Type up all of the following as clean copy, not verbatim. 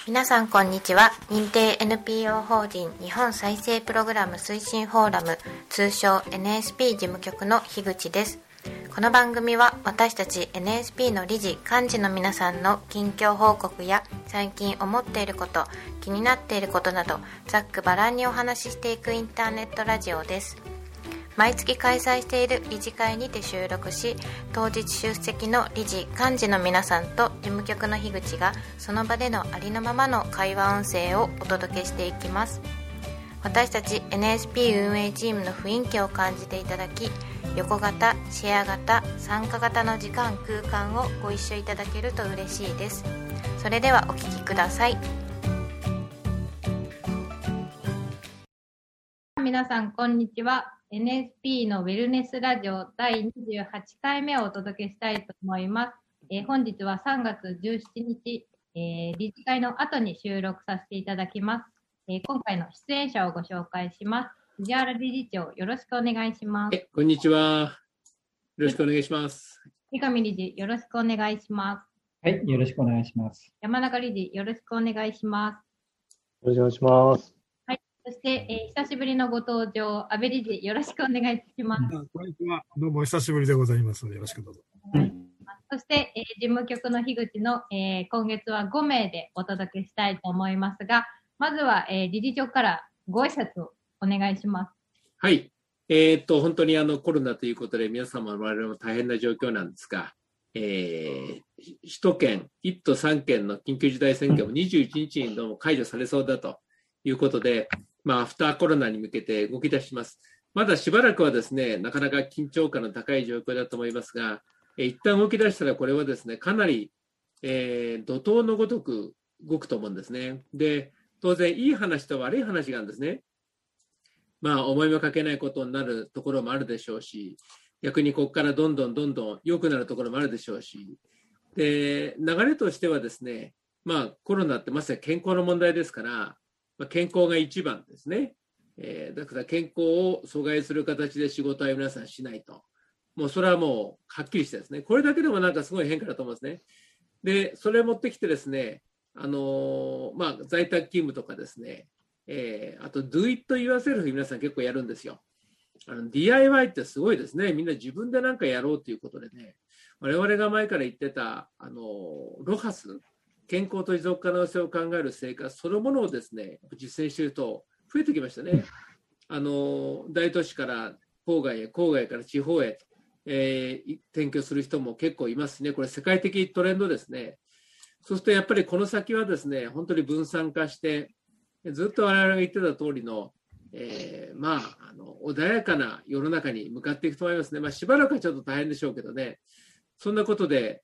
皆さんこんにちは。認定 NPO 法人日本再生プログラム推進フォーラム、通称 NSP 事務局の樋口です。この番組は私たち NSP の理事幹事の皆さんの近況報告や最近思っていること、気になっていることなどざっくばらんにお話ししていくインターネットラジオです。毎月開催している理事会にて収録し、当日出席の理事幹事の皆さんと事務局の樋口がその場でのありのままの会話音声をお届けしていきます。私たち NSP 運営チームの雰囲気を感じていただき、横型、シェア型、参加型の時間空間をご一緒いただけると嬉しいです。それではお聞きください。皆さんこんにちは。NSP のウェルネスラジオ第28回目をお届けしたいと思います。本日は3月17日、理事会の後に収録させていただきます。今回の出演者をご紹介します。藤原理事長、よろしくお願いします。 こんにちは。よろしくお願いします。 三上理事、よろしくお願いします。 はい、よろしくお願いします。 山中理事、よろしくお願いします。 よろしくお願いします。 そして、久しぶりのご登場、安倍理事、よろしくお願いします。 こんにちは。どうもお久しぶりでございます。よろしくどうぞ。 そして、事務局の樋口の、今月は5名でお届けしたいと思いますが、まずは、理事長からご挨拶をお願いします。 はい。本当にコロナということで皆様我々も大変な状況なんですが、首都圏1都3県の緊急事態宣言も21日にどうも解除されそうだということで、アフターコロナに向けて動き出します。まだしばらくはですね、なかなか緊張感の高い状況だと思いますが、一旦動き出したらこれはですね、かなり、怒涛のごとく動くと思うんですね。で、当然いい話と悪い話があるんですね。思いもかけないことになるところもあるでしょうし、逆にここからどんどん良くなるところもあるでしょうし、で、流れとしてはですね、コロナってまさに健康の問題ですから、健康が一番ですね。だから健康を阻害する形で仕事は皆さんしないと。もうそれはもうはっきりしてですね。これだけでもなんかすごい変化だと思うんですね。で、それを持ってきてですね、在宅勤務とかですね、あと Do it yourself 皆さん結構やるんですよ。DIY ってすごいですね。みんな自分でなんかやろうということでね、我々が前から言ってたロハス、健康と持続可能性を考える生活そのものをですね、実践していると増えてきましたね。大都市から郊外へ、郊外から地方へ、転居する人も結構いますね。これ世界的トレンドですね。そうするとやっぱりこの先はですね、本当に分散化して、ずっと我々が言ってた通りの、穏やかな世の中に向かっていくと思いますね。しばらくはちょっと大変でしょうけどね。そんなことで、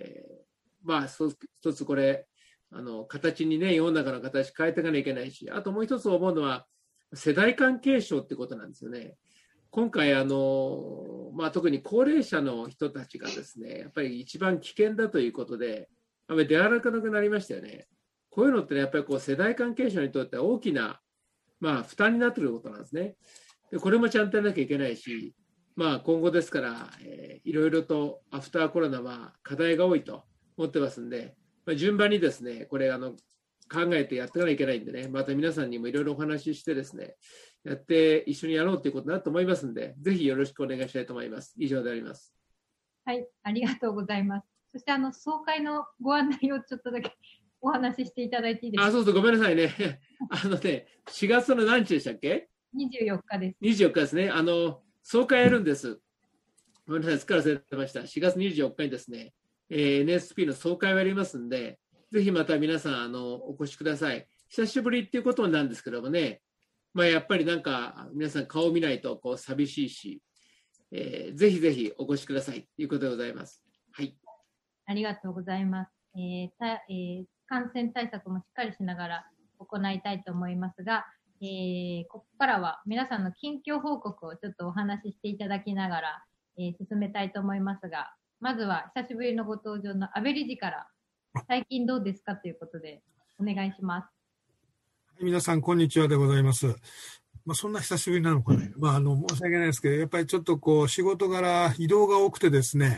一つこれ形にね、世の中の形変えていかなきゃいけないし、あともう一つ思うのは世代間継承ってことなんですよね。今回特に高齢者の人たちがですね、やっぱり一番危険だということで出歩かなくなりましたよね。こういうのってね、やっぱりこう世代間継承にとっては大きな負担になっていることなんですね。でこれもちゃんとやらなきゃいけないし、今後ですから、いろいろとアフターコロナは課題が多いと思ってますんで、順番にですね、これ考えてやっていかなきゃいけないんでね、また皆さんにもいろいろお話ししてですね、やって一緒にやろうということだと思いますんで、ぜひよろしくお願いしたいと思います。以上であります。 はい、ありがとうございます。そして総会のご案内をちょっとだけお話ししていただいていいですか。 そうごめんなさいね。4月の何日でしたっけ ？24日です。 24日ですね。総会やるんです。ごめんなさい、すっから忘れてました。4月24日にですね、NSP の総会をやりますんで、ぜひまた皆さんお越しください。久しぶりっていうことなんですけどもね、やっぱりなんか皆さん顔を見ないとこう寂しいし、ぜひぜひお越しくださいということでございます。はい。 ありがとうございます。感染対策もしっかりしながら行いたいと思いますが、ここからは皆さんの近況報告をちょっとお話ししていただきながら、進めたいと思いますが、まずは久しぶりのご登場の安倍理事から最近どうですかということでお願いします。 皆さんこんにちはでございます。そんな久しぶりなのかね。申し訳ないですけど、やっぱりちょっとこう仕事柄移動が多くてですね、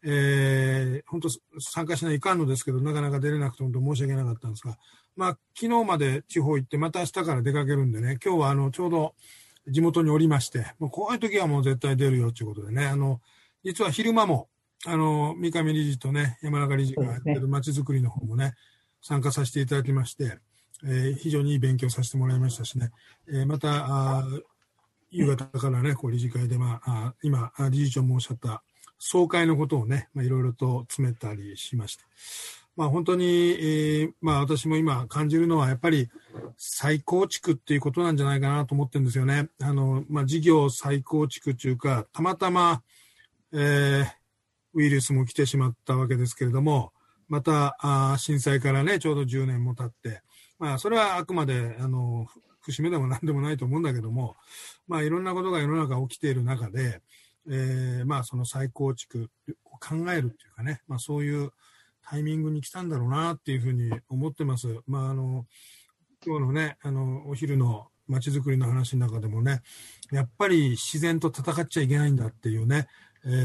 本当参加しないかんのですけど、なかなか出れなくて本当申し訳なかったんですが、昨日まで地方行って、また明日から出かけるんでね、今日はちょうど地元におりまして、もうこういう時はもう絶対出るよということでね、実は昼間も、三上理事とね、山中理事がやってる街づくりの方もね、参加させていただきまして、非常にいい勉強させてもらいましたしね、また、夕方からね、理事会で、今、理事長もおっしゃった総会のことをね、いろいろと詰めたりしました。本当に、私も今感じるのは、やっぱり再構築っていうことなんじゃないかなと思ってるんですよね。事業再構築というか、たまたま、ウイルスも来てしまったわけですけれども、また震災からね、ちょうど10年も経って、それはあくまで節目でも何でもないと思うんだけども、いろんなことが世の中起きている中で、その再構築を考えるっていうかね、そういうタイミングに来たんだろうなっていうふうに思ってます。今日のね、お昼の街づくりの話の中でもね、やっぱり自然と戦っちゃいけないんだっていうね、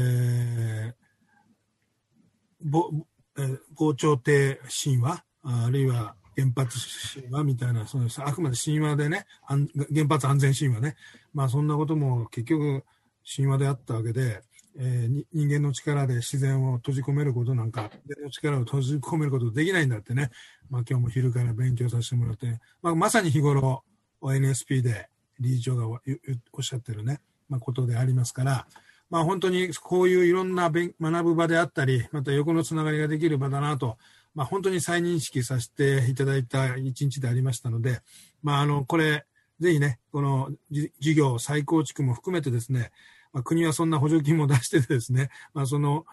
防潮堤神話、あるいは原発神話みたいな、あくまで神話でね、原発安全神話ね、そんなことも結局神話であったわけで、人間の力で自然を閉じ込めることなんか、人間の力を閉じ込めることできないんだってね、今日も昼から勉強させてもらって、まさに日頃 NSP で理事長がおっしゃってるね、ことでありますから、本当にこういういろんな学ぶ場であったり、また横のつながりができる場だなと、本当に再認識させていただいた一日でありましたので、これ、ぜひね、この事業再構築も含めてですね、国はそんな補助金も出しててですね、ちょ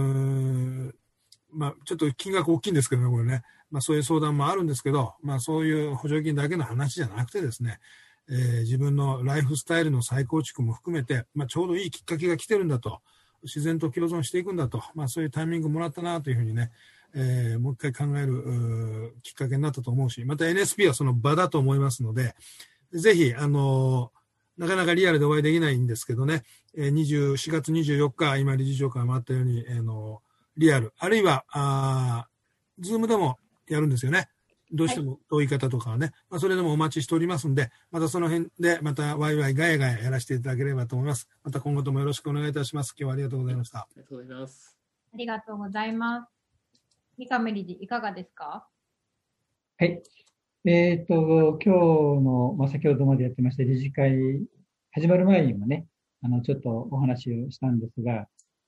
っと金額大きいんですけどね、これね、そういう相談もあるんですけど、そういう補助金だけの話じゃなくてですね、自分のライフスタイルの再構築も含めて、ちょうどいいきっかけが来てるんだと、自然と共存していくんだと、そういうタイミングもらったなというふうにね、もう一回考えるきっかけになったと思うし、また NSP はその場だと思いますので、ぜひ、なかなかリアルでお会いできないんですけどね、4月24日、今理事長からもあったように、リアル、あるいは、ズームでもやるんですよね。どうしても遠い方とかはね、それでもお待ちしておりますんで、またその辺で、またワイワイガヤガヤやらせていただければと思います。また今後ともよろしくお願いいたします。今日はありがとうございました。 ありがとうございます。 ありがとうございます。三上理事、いかがですか？ はい。今日の、先ほどまでやってました理事会、始まる前にもね、ちょっとお話をしたんですが、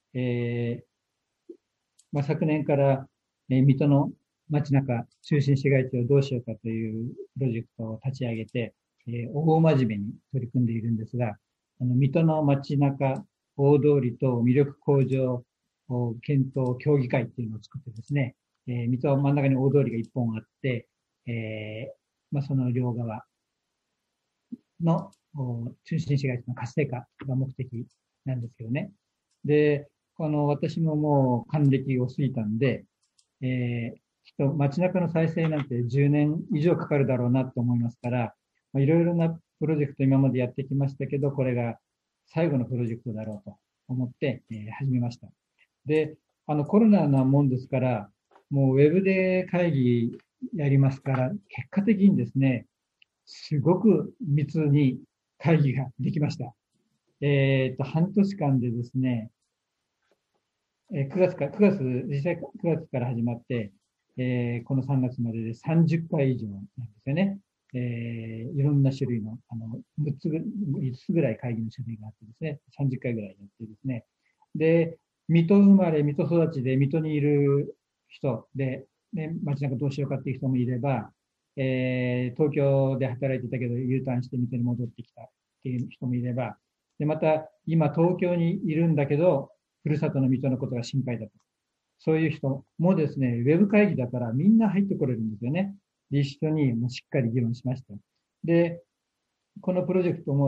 昨年から、水戸の街中、中心市街地をどうしようかというプロジェクトを立ち上げて、大真面目に取り組んでいるんですが、水戸の街中、大通りと魅力向上検討協議会っていうのを作ってですね、水戸真ん中に大通りが一本あって、その両側の中心市街地の活性化が目的なんですけどね。で、私ももう還暦を過ぎたんで、街中の再生なんて10年以上かかるだろうなと思いますから、いろいろなプロジェクト今までやってきましたけど、これが最後のプロジェクトだろうと思って、始めました。で、コロナなもんですから、もうウェブで会議やりますから、結果的にですね、すごく密に会議ができました。半年間でですね、実際9月から始まって、この3月までで30回以上なんですよね。いろんな種類の、5つぐらい会議の種類があってですね、30回ぐらいやってですね。で、水戸生まれ、水戸育ちで水戸にいる人で、街中どうしようかっていう人もいれば、東京で働いてたけど U ターンして水戸に戻ってきたっていう人もいれば、で、また今東京にいるんだけど、ふるさとの水戸のことが心配だと。そういう人もですね、ウェブ会議だからみんな入ってこれるんですよね。で、一緒にもうしっかり議論しました。で、このプロジェクトも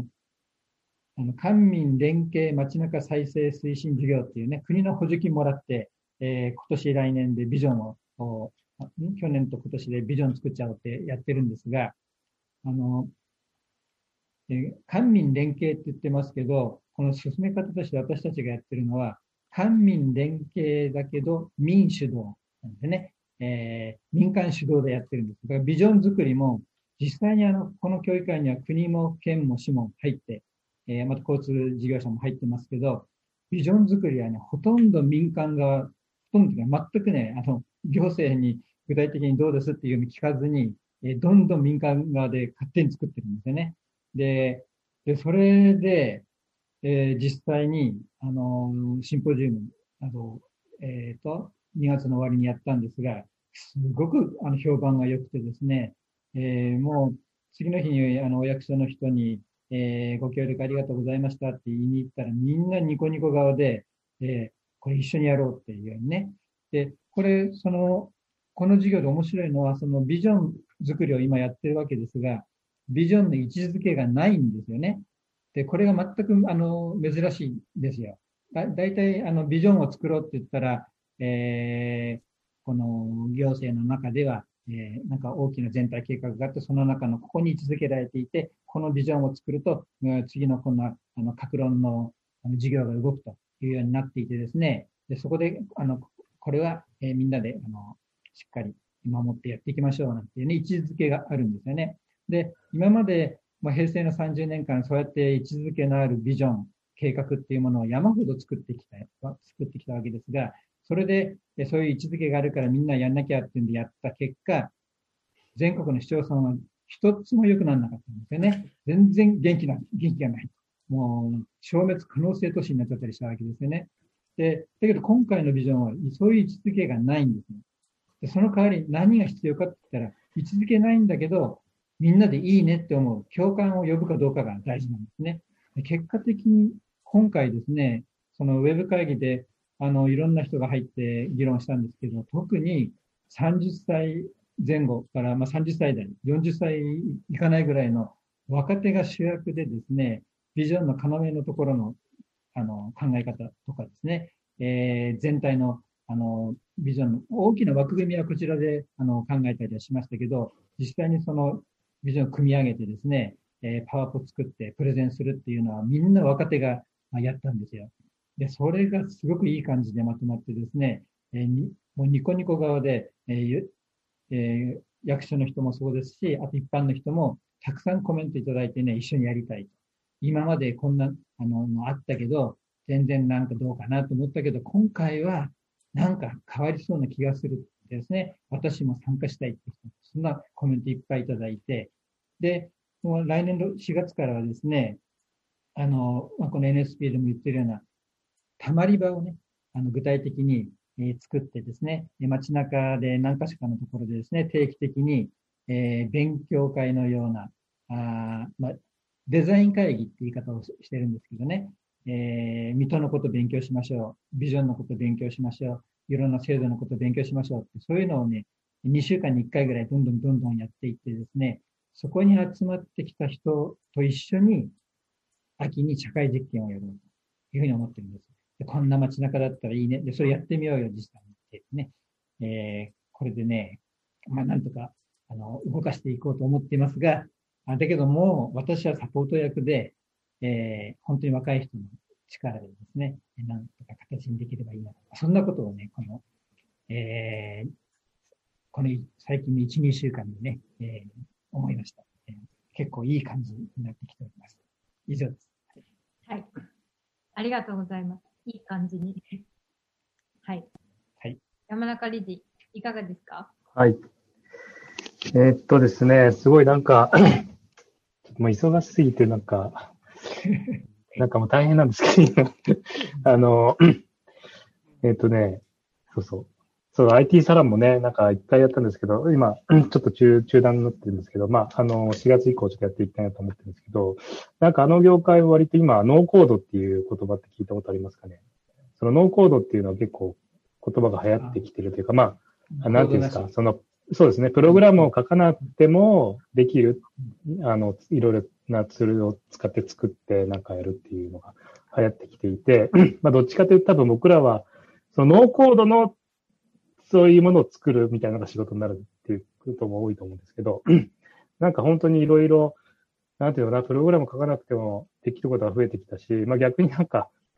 官民連携街中再生推進事業っていうね、国の補助金もらって、今年来年でビジョンを、去年と今年でビジョン作っちゃおうってやってるんですが、官民連携って言ってますけど、この進め方として私たちがやってるのは、 官民連携だけど民主導なんですね。民間主導でやってるんです。だからビジョン作りも、実際にこの協議会には国も県も市も入って、また交通事業者も入ってますけど、ビジョン作りはね、ほとんど民間側、ほとんど全くね、行政に具体的にどうですっていうのを聞かずに、どんどん民間側で勝手に作ってるんですよね。で、それで、実際に、シンポジウム、2月の終わりにやったんですが、すごく評判が良くてですね、もう次の日にお役所の人に、ご協力ありがとうございましたって言いに行ったら、みんなニコニコ顔で、これ一緒にやろうっていうようにね。で、この授業で面白いのは、そのビジョン作りを今やってるわけですが、ビジョンの位置づけがないんですよね。で、これが全く珍しいんですよ。だいたいビジョンを作ろうって言ったら、この行政の中では、なんか大きな全体計画があって、その中のここに位置づけられていて、このビジョンを作ると、次のこんな、各論の事業が動くというようになっていてですね、でそこで、これは、みんなで、しっかり守ってやっていきましょうなんていうね、位置づけがあるんですよね。で、今まで、平成の30年間、そうやって位置づけのあるビジョン、計画っていうものを山ほど作ってきたわけですが、それで、そういう位置づけがあるからみんなやんなきゃっていうんでやった結果、全国の市町村は一つも良くならなかったんですよね。全然元気がない。もう、消滅可能性都市になっちゃったりしたわけですよね。で、だけど今回のビジョンはそういう位置づけがないんですね。でその代わり何が必要かって言ったら、位置づけないんだけど、みんなでいいねって思う、共感を呼ぶかどうかが大事なんですね。で結果的に今回ですね、そのウェブ会議で、いろんな人が入って議論したんですけど、特に30歳前後から、30歳代、40歳いかないぐらいの若手が主役でですね、ビジョンの要のところの、考え方とかですね、全体の、ビジョンの大きな枠組みはこちらで、考えたりはしましたけど、実際にそのビジョンを組み上げてですね、パワポ作ってプレゼンするっていうのはみんな若手がやったんですよ。で、それがすごくいい感じでまとまってですね、もうニコニコ側で、役所の人もそうですし、あと一般の人もたくさんコメントいただいてね、一緒にやりたい。今までこんな、あったけど、全然なんかどうかなと思ったけど、今回はなんか変わりそうな気がするですね。私も参加したいって人、そんなコメントいっぱいいただいて、で、もう来年の4月からはですね、この NSP でも言ってるような、たまり場をね、具体的に、作ってですね、街中で何か所かのところでですね、定期的に、勉強会のような、デザイン会議って言い方をしてるんですけどね、水戸のこと勉強しましょう、ビジョンのこと勉強しましょう、いろんな制度のこと勉強しましょうって、そういうのをね、2週間に1回ぐらいどんどんやっていってですね、そこに集まってきた人と一緒に、秋に社会実験をやろうというふうに思ってるんです。でこんな街中だったらいいね。で、それやってみようよ、実際にってね。これでね、なんとか、動かしていこうと思っていますが、だけども、私はサポート役で、本当に若い人の力でですね、なんとか形にできればいいな。そんなことをね、この最近の1、2週間でね、思いました。結構いい感じになってきております。以上です。 はい。ありがとうございます。いい感じに。はい。 はい。 山中理事、いかがですか？ はい。ですね、すごいなんか、もう忙しすぎてなんかもう大変なんですけど、そう、IT サロンもね、なんか一回やったんですけど、今、ちょっと中断になってるんですけど、4月以降ちょっとやっていきたいなと思ってるんですけど、なんか業界は割と今、ノーコードっていう言葉って聞いたことありますかね。そのノーコードっていうのは結構言葉が流行ってきてるというか、なんていうんですか、そうですね、プログラムを書かなくてもできる、いろいろなツールを使って作ってなんかやるっていうのが流行ってきていて、どっちかというと多分僕らは、そのノーコードのそういうものを作るみたいなのが仕事になるっていうことも多いと思うんですけど、なんか本当にいろいろ、なんていうのかな、プログラム書かなくてもできることが増えてきたし、逆になんか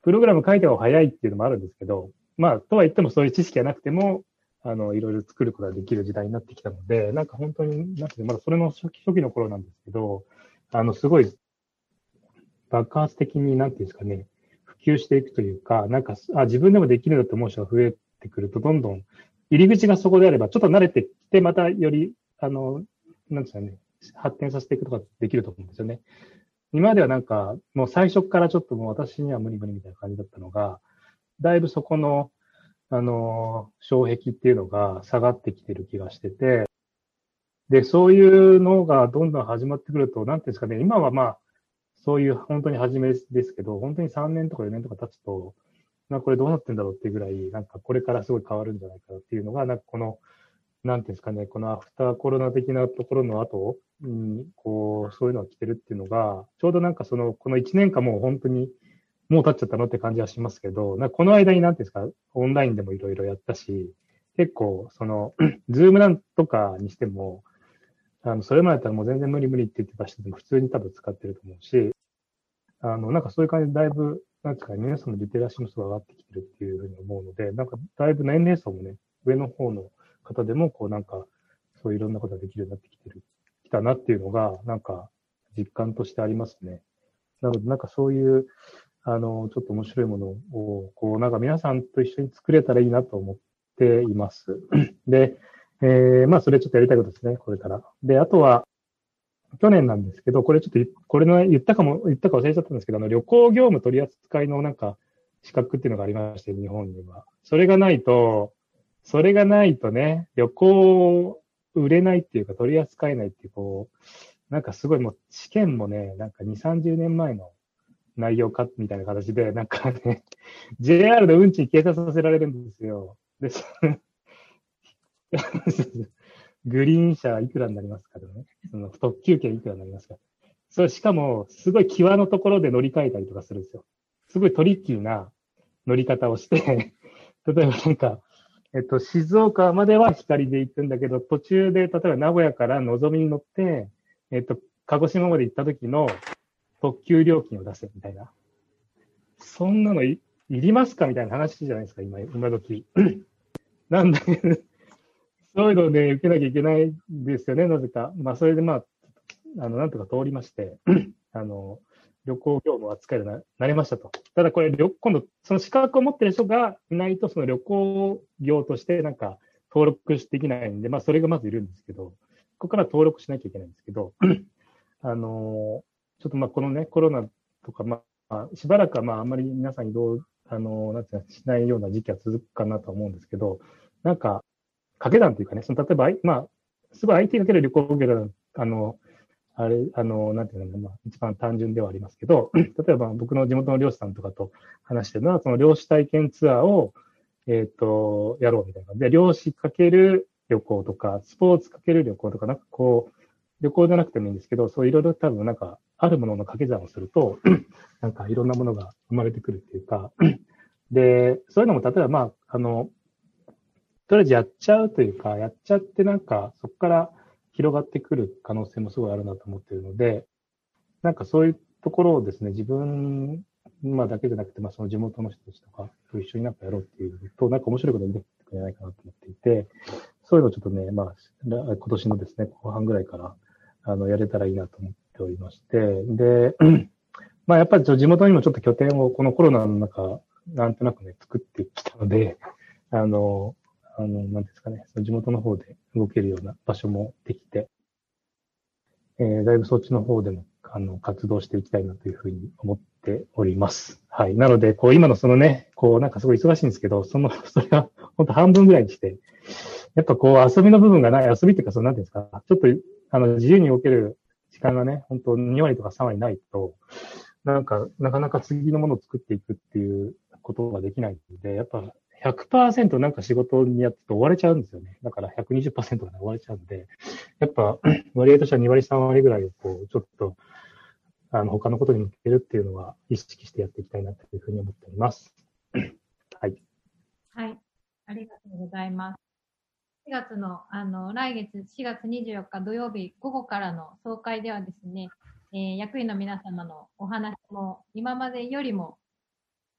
プログラム書いた方が早いっていうのもあるんですけど、まあ、とは言ってもそういう知識がなくても、いろいろ作ることができる時代になってきたので、なんか本当に、なんていうの、まだそれの初期の頃なんですけど、すごい爆発的に、なんていうんですかね、普及していくというか、なんか、自分でもできるんだって思う人が増えてくると、どんどん、入り口がそこであれば、ちょっと慣れてきて、またより、なんですかね、発展させていくことができると思うんですよね。今まではなんか、もう最初からちょっともう私には無理みたいな感じだったのが、だいぶそこの、障壁っていうのが下がってきてる気がしてて、で、そういうのがどんどん始まってくると、なんていうんですかね、今はまあ、そういう本当に初めですけど、本当に3年とか4年とか経つと、これどうなってんだろうっていうぐらい、なんかこれからすごい変わるんじゃないかなっていうのが、なんかこの、なんていうんですかね、このアフターコロナ的なところの後に、こう、そういうのが来てるっていうのが、ちょうどなんかこの1年間もう本当に、もう経っちゃったのって感じはしますけど、なんかこの間になんていうんですか、オンラインでもいろいろやったし、結構、ズームなんとかにしても、それまでだったらもう全然無理って言ってた人でも普通に多分使ってると思うし、なんかそういう感じでだいぶ、なんですかね、皆さんのリテラシーの層が上がってきてるっていうふうに思うので、なんかだいぶ年齢層もね、上の方の方でも、こうなんか、そういういろんなことができるようになってきたなっていうのが、なんか実感としてありますね。なので、なんかそういう、ちょっと面白いものを、こう、なんか皆さんと一緒に作れたらいいなと思っています。で、まあ、それちょっとやりたいことですね、これから。で、あとは、去年なんですけど、これちょっと、これの言ったか忘れちゃったんですけど、旅行業務取扱いのなんか、資格っていうのがありまして、日本には。それがないとね、旅行売れないっていうか、取り扱えないっていう、こう、なんかすごいもう、試験もね、なんか2、30年前の内容か、みたいな形で、なんかね、JR の運賃計算させられるんですよ。で、グリーン車いくらになりますかとかね。特急券いくらになりますか。それしかも、すごい際のところで乗り換えたりとかするんですよ。すごいトリッキーな乗り方をして、例えばなんか、静岡までは光で行くんだけど、途中で、例えば名古屋からのぞみに乗って、鹿児島まで行った時の特急料金を出せみたいな。そんなのいりますかみたいな話じゃないですか、今時。なんだけど、そういうのをね、受けなきゃいけないんですよね、なぜか。まあ、それでまあ、なんとか通りまして、旅行業務を扱えるようになりましたと。ただこれ、今度、その資格を持っている人がいないと、その旅行業としてなんか登録できないんで、まあ、それがまずいるんですけど、ここから登録しなきゃいけないんですけど、ちょっとまあ、このね、コロナとか、まあ、しばらくはまあ、あんまり皆さん移動、なんていうの、しないような時期は続くかなと思うんですけど、なんか、掛け算というかね、例えば、まあ、すごい IT かける旅行業だ、なんていうの、まあ、一番単純ではありますけど、例えば僕の地元の漁師さんとかと話してるのは、その漁師体験ツアーを、やろうみたいな。で、漁師かける旅行とか、スポーツかける旅行とか、なんかこう、旅行じゃなくてもいいんですけど、そういろいろ多分なんか、あるものの掛け算をすると、なんかいろんなものが生まれてくるっていうか、で、そういうのも例えばまあ、とりあえずやっちゃうというか、やっちゃってなんか、そこから広がってくる可能性もすごいあるなと思っているので、なんかそういうところをですね、自分、まあだけじゃなくて、まあその地元の人たちとかと一緒になんかやろうっていうと、なんか面白いことができてくれないかなと思っていて、そういうのをちょっとね、まあ、今年のですね、後半ぐらいから、やれたらいいなと思っておりまして、で、まあやっぱり地元にもちょっと拠点をこのコロナの中、なんとなくね、作ってきたので、なんですかね、その地元の方で動けるような場所もできて、だいぶそっちの方でも、活動していきたいなというふうに思っております。はい。なので、こう、今のそのね、こう、なんかすごい忙しいんですけど、それが、本当半分ぐらいにして、やっぱこう、遊びの部分がない、遊びっていうか、なんていうんですか、ちょっと、自由に動ける時間がね、本当2割とか3割ないと、なかなか次のものを作っていくっていうことができないので、やっぱ、100% なんか仕事にやってて終われちゃうんですよね。だから 120% が、ね、終われちゃうんで、やっぱ割合としては2割3割ぐらいをこう、ちょっと、他のことに向けるっていうのは意識してやっていきたいなというふうに思っております。はい。 はい。ありがとうございます。4月の、来月4月24日土曜日午後からの総会ではですね、役員の皆様のお話も今までよりも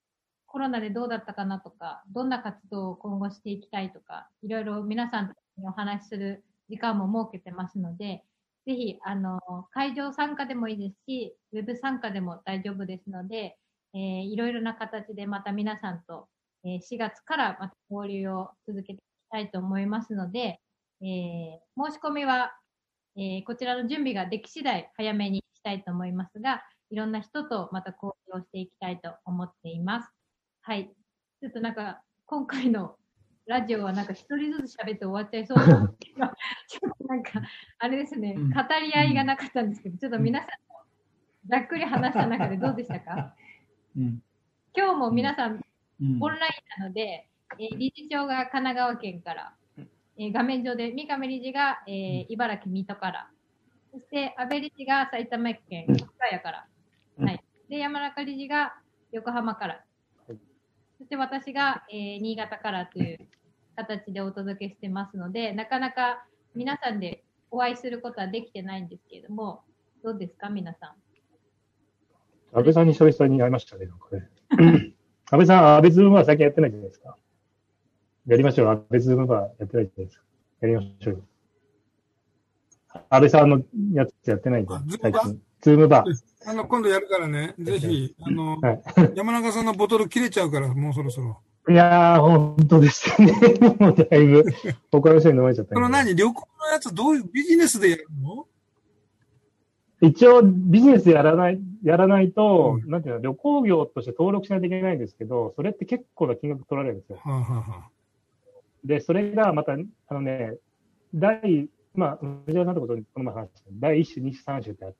コロナでどうだったかなとか、どんな活動を今後していきたいとか、いろいろ皆さんとお話しする時間も設けてますので、ぜひ、会場参加でもいいですし、ウェブ参加でも大丈夫ですので、いろいろな形でまた皆さんと、4月からまた交流を続けていきたいと思いますので、申し込みは、こちらの準備ができ次第早めにしたいと思いますが、いろんな人とまた交流をしていきたいと思っています。はい。ちょっとなんか、今回のラジオはなんか一人ずつ喋って終わっちゃいそうなんですけど、ちょっとなんか、あれですね、語り合いがなかったんですけど、ちょっと皆さん、ざっくり話した中でどうでしたか？今日も皆さん、オンラインなので、理事長が神奈川県から、画面上で三上理事が、茨城、水戸から、そして安倍理事が埼玉県深谷から、はい。で、山中理事が横浜から、そして私が、新潟からという形でお届けしてますので、なかなか皆さんでお会いすることはできてないんですけれども、どうですか、皆さん。 安倍さんに久々に会いましたね、なんかね。安倍さん、安倍ズームは最近やってないじゃないですか。やりましょう。安倍ズームはやってないじゃないですか。やりましょう。安倍さんのやつやってないんで、最近。ズームバー。 今度やるからね、ぜひ、 はい、 山中さんのボトル切れちゃうから、もうそろそろ。 いやー、本当ですよね。もうだいぶ、他の人に飲まれちゃった。 この旅行のやつ、どういうビジネスでやるの？ 一応、ビジネスやらないと、なんていうの、旅行業として登録しないといけないんですけど、それって結構な金額取られるんですよ。で、それがまた、まあ、藤原さんのことにこの前話した第1種、2種、3種ってあって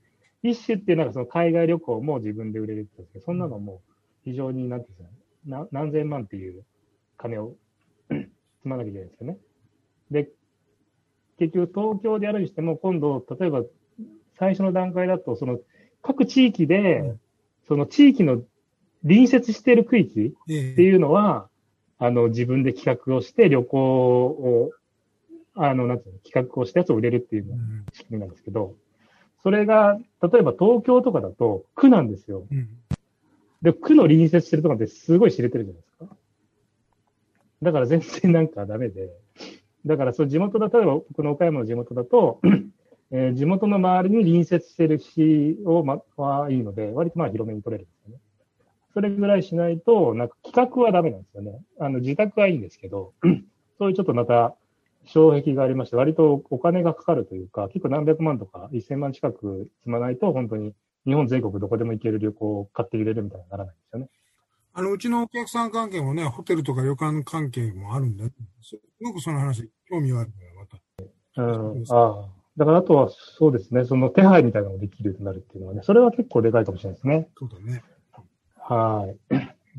、1種っていうのがその海外旅行も自分で売れるって言うんですけど、そんなのも非常に、なんていうんですか、何千万っていう金を積まなきゃいけないんですよね。で、結局東京でやるにしても、今度、例えば最初の段階だと、その各地域で、その地域の隣接している区域っていうのは、自分で企画をして旅行を、なんていうの、企画をしたやつを売れるっていう仕組みなんですけど、それが、例えば東京とかだと区なんですよ。で、区の隣接してるとかってすごい知れてるじゃないですか。だから全然なんかダメで。だからそう地元だ、例えば僕の岡山の地元だと、地元の周りに隣接してる市はいいので、割とまあ広めに取れるんですよね。それぐらいしないと、なんか企画はダメなんですよね。自宅はいいんですけど、そういうちょっとまた、障壁がありまして、割とお金がかかるというか、結構何百万とか1000万近く積まないと、本当に日本全国どこでも行ける旅行を買って入れるみたいにならないんですよね。 うちのお客さん関係もね、ホテルとか旅館関係もあるんで、すごくその話、興味はあるから、また。 だからあとはそうですね、その手配みたいなのができるようになるっていうのはね、それは結構でかいかもしれないですね。 そうだね。 はい。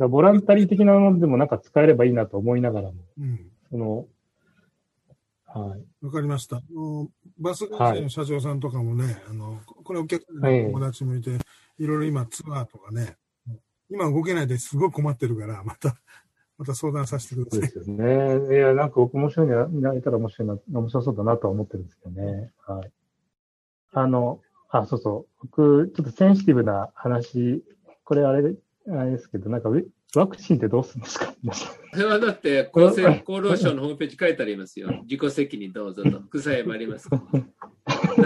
ボランタリー的なものでもなんか使えればいいなと思いながらも、はい。 わかりました。バス会社の社長さんとかもね、これお客さんの友達もいて、いろいろ今ツアーとかね、今動けないですごい困ってるから、また相談させてください。 そうですよね。いや、なんか僕面白いのやれたら面白そうだなとは思ってるんですけどね。はい。そうそう。僕、ちょっとセンシティブな話、これあれですけど、なんかワクチンってどうするんですか？ それはだって厚労省のホームページ書いてありますよ。自己責任どうぞと。副作用もありますから。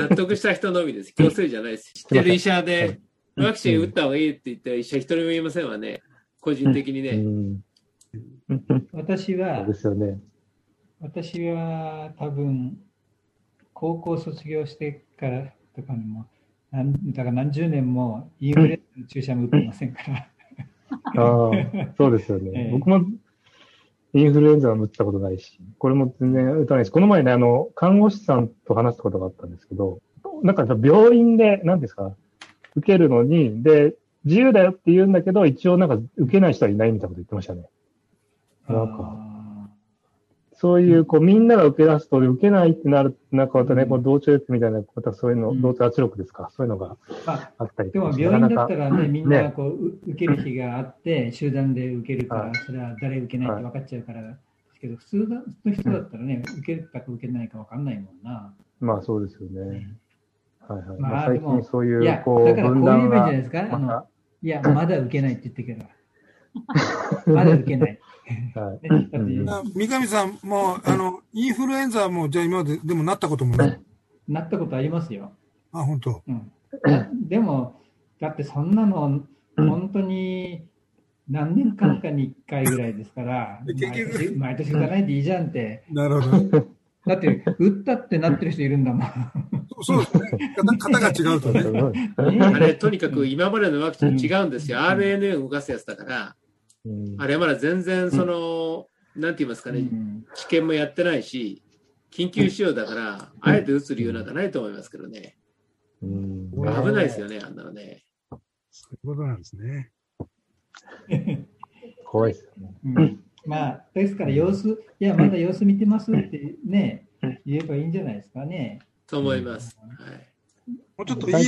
納得した人のみです。強制じゃないです。知ってる医者で、ワクチン打った方がいいって言ってる医者一人もいませんわね。個人的にね。 私はですよね。 多分、高校卒業してからとかにも、だから何十年もインフルエンザの注射も打ってませんから。 そうですよね。僕もインフルエンザは打ったことないし、これも全然打たないし、この前ね、看護師さんと話したことがあったんですけど、なんか病院で、何ですか、受けるのに、で、自由だよって言うんだけど、一応なんか受けない人はいないみたいなこと言ってましたね。なんか、そういう、みんなが受け出すと、受けないってなる、なんかまたね、同調圧みたいな、またそういうの、同調圧力ですか、そういうのがあったりとか。 でも病院だったらね、みんな受ける日があって、集団で受けるから、それは誰受けないって分かっちゃうからですけど、普通の人だったらね、受けるか受けないか分かんないもんな。 まあそうですよね。はいはい。 まあ最近そういう、 だからこういうイメージじゃないですか。 まいや、まだ受けないって言ってけど。 まだ受けない。 はい。 三上さん、もう、インフルエンザも、じゃあ今まで、でもなったこともない？ なったことありますよ。 あ、本当。 うん。でも、だってそんなの、本当に、何年間かに1回ぐらいですから、毎年打たないでいいじゃんって。 なるほど。 だって、打ったってなってる人いるんだもん。 そうですね。型が違うとね。 あれ、とにかく今までのワクチン違うんですよ。RNA を動かすやつだから、あれまだ全然なんて言いますかね、治験もやってないし、緊急使用だから、あえて打つ理由なんかないと思いますけどね。危ないですよね、あんなのね。 そういうことなんですね。 怖いですよね。 まあ、ですからまだ様子見てますってね、言えばいいんじゃないですかね。 と思います。はい。 もうちょっといいやつ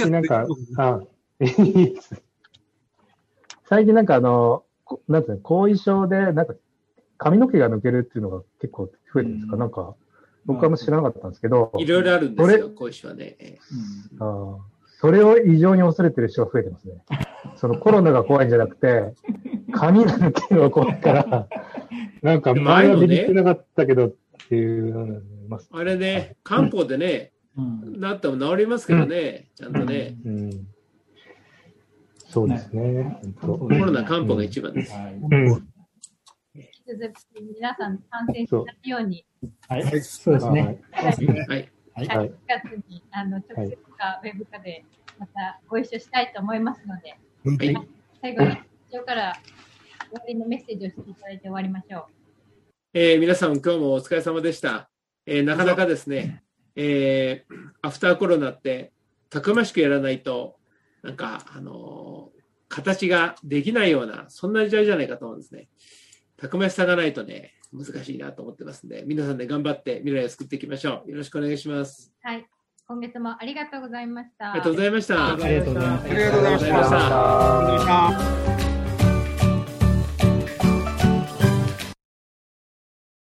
最近なんていうの、後遺症で、髪の毛が抜けるっていうのが結構増えてるんですか？僕はもう知らなかったんですけど。 いろいろあるんですよ、後遺症はね。 それを異常に恐れてる人が増えてますね。コロナが怖いんじゃなくて、髪が抜けるのが怖いから、前はビビってなかったけどっていう、 あれね、漢方でね、なっても治りますけどね、ちゃんとね。 そうですね。 コロナ漢方が一番です。 引き続き皆さん感染しないように。 はい、そうですね。 はい。 4月に直接かウェブかでまたご一緒したいと思いますので、最後に以上から終わりのメッセージをしていただいて終わりましょう。皆さん今日もお疲れ様でした。なかなかですね、アフターコロナってたくましくやらないと形ができないようなそんな時代じゃないかと思うんですね。たくましさがないとね、難しいなと思ってますので、皆さんで頑張って未来を作っていきましょう。よろしくお願いします。 はい。今月もありがとうございました。 ありがとうございました。 ありがとうございました。 ありがとうございました。